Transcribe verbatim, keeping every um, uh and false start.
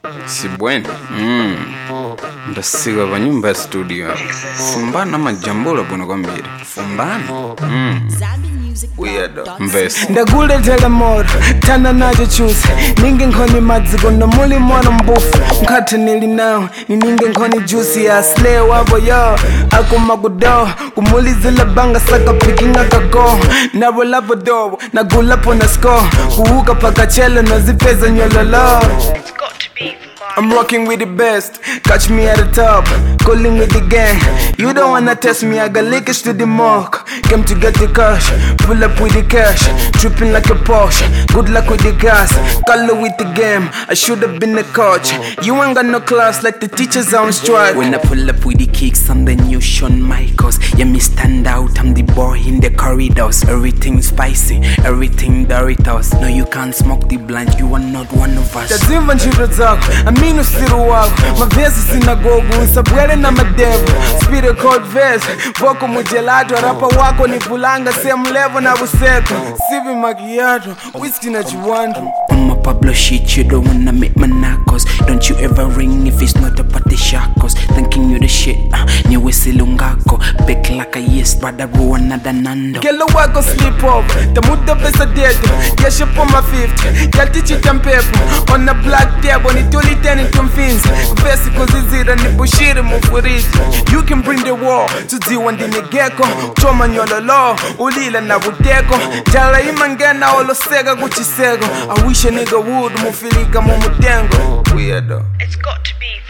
Si bueno. Mm. Ndasiga banyumba ya studio. Fumbana majambula buno kwambira. Fumbana. Mm. Weirdo. Mvesi. Ndagule telemora, tana najo choose. Ninge nkoni madzigo no muli mwana mbufu. Mkate nili nao, ni ninge nkoni juicy ya slay wabo yo. Ako magudo, kumuli zila banga saka picking akako. Na roll up a door, na gula po na score. Kuhuka paka chele na zipeza nyololo. It's got to be I'm rocking with the best, catch me at the top, calling with the gang. You don't wanna test me, I got lickers to the mark. Came to get the cash, pull up with the cash, tripping like a Porsche. Good luck with the gas, color with the game. I should've been a coach. You ain't got no class like the teachers on strike. When I pull up with the kicks, I'm the new Shawn Michaels. Yeah, me stand out, I'm the boy in the corridors. Everything spicy, everything Doritos. No, you can't smoke the blunt, you are not one of us. Tazimva nchiro zako, amini usiru wako. Mavesi sinagogu, usabwele na madevu. Speed a cold verse, voko mujelato. Rapa wako ni pulanga, same level na buseko. Sivi macchiato, whiskey na chiwandu. On my Pablo shit, you don't wanna make my knuckles. Don't you ever ring if it's not about the shackles. Thinking you the shit, uh, nyewe silungako. Big like a yes, brother, roll another nando. Kelo wako sleep off, tamuda pesa dedo. Yasha po ma fifty, yalti chita mpepo. On a black table, ni tuli teni tumfinzi. Vesi kuzizira ni bushiri mufuriji. You can bring the war, tuziwa ndini geko. Choma nyololo, ulila na budeko. Jala imangena olo sega kuchisego. I wish a nigga would mufilika mumutengo. Weirdo. It's got to be